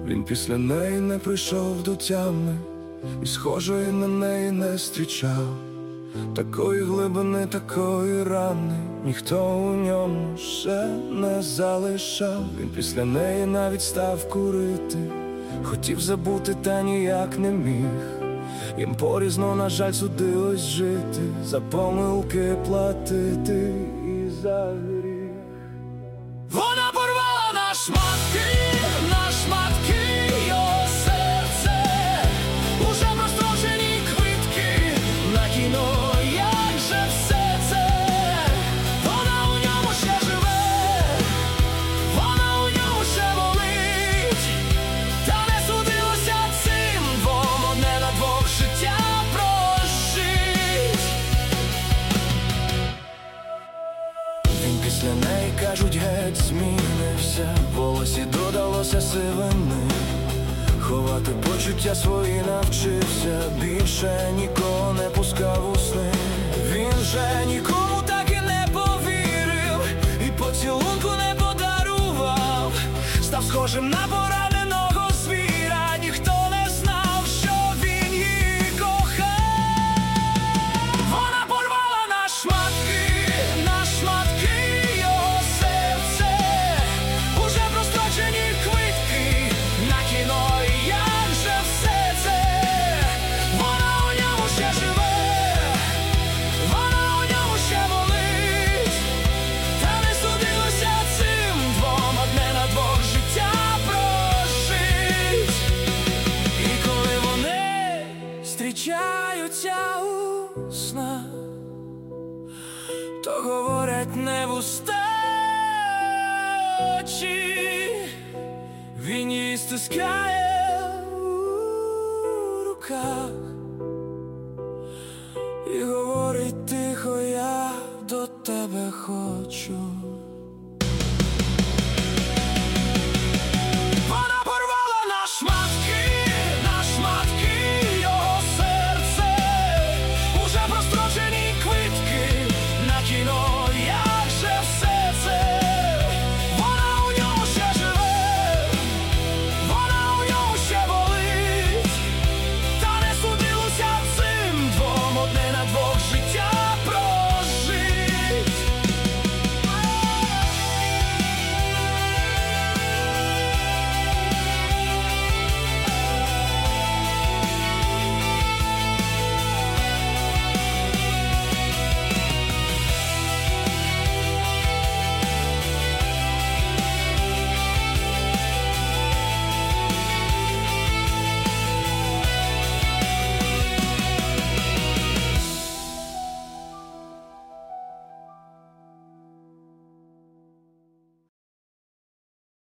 Він після неї не прийшов до тями, і схожої на неї не зустрічав. Такої глибини, такої рани ніхто у ньому ще не залишав. Він після неї навіть став курити, хотів забути, та ніяк не міг. Їм порізно, на жаль, судилось жити, за помилки платити і за гріх. Вона порвала на шматки, на шматки його серце, уже прострочені квитки на кіно. Як же все це? Вона у ньому ще живе, вона у ньому ще болить, та не судилося цим двом одне на двох життя прожить. Він після неї, кажуть, геть змінився, в волосі додалося сивини, ховати почуття свої навчився, більше нікого не пускав у сни. Він вже нікому так і не повірив, і поцілунку не подарував, став схожим на пораненого звіра, ніхто не знав, що він її кохав. Вона порвала на шматки, на шматки його серце, уже прострочені квитки на кіно. Як же все це? Вона у ньому ще живе, вона у ньому ще болить, та не судилося цим двом одне на двох життя прожить. І коли вони зустрічаються у снах, то говорять не вуста очі, він її стискає у руках.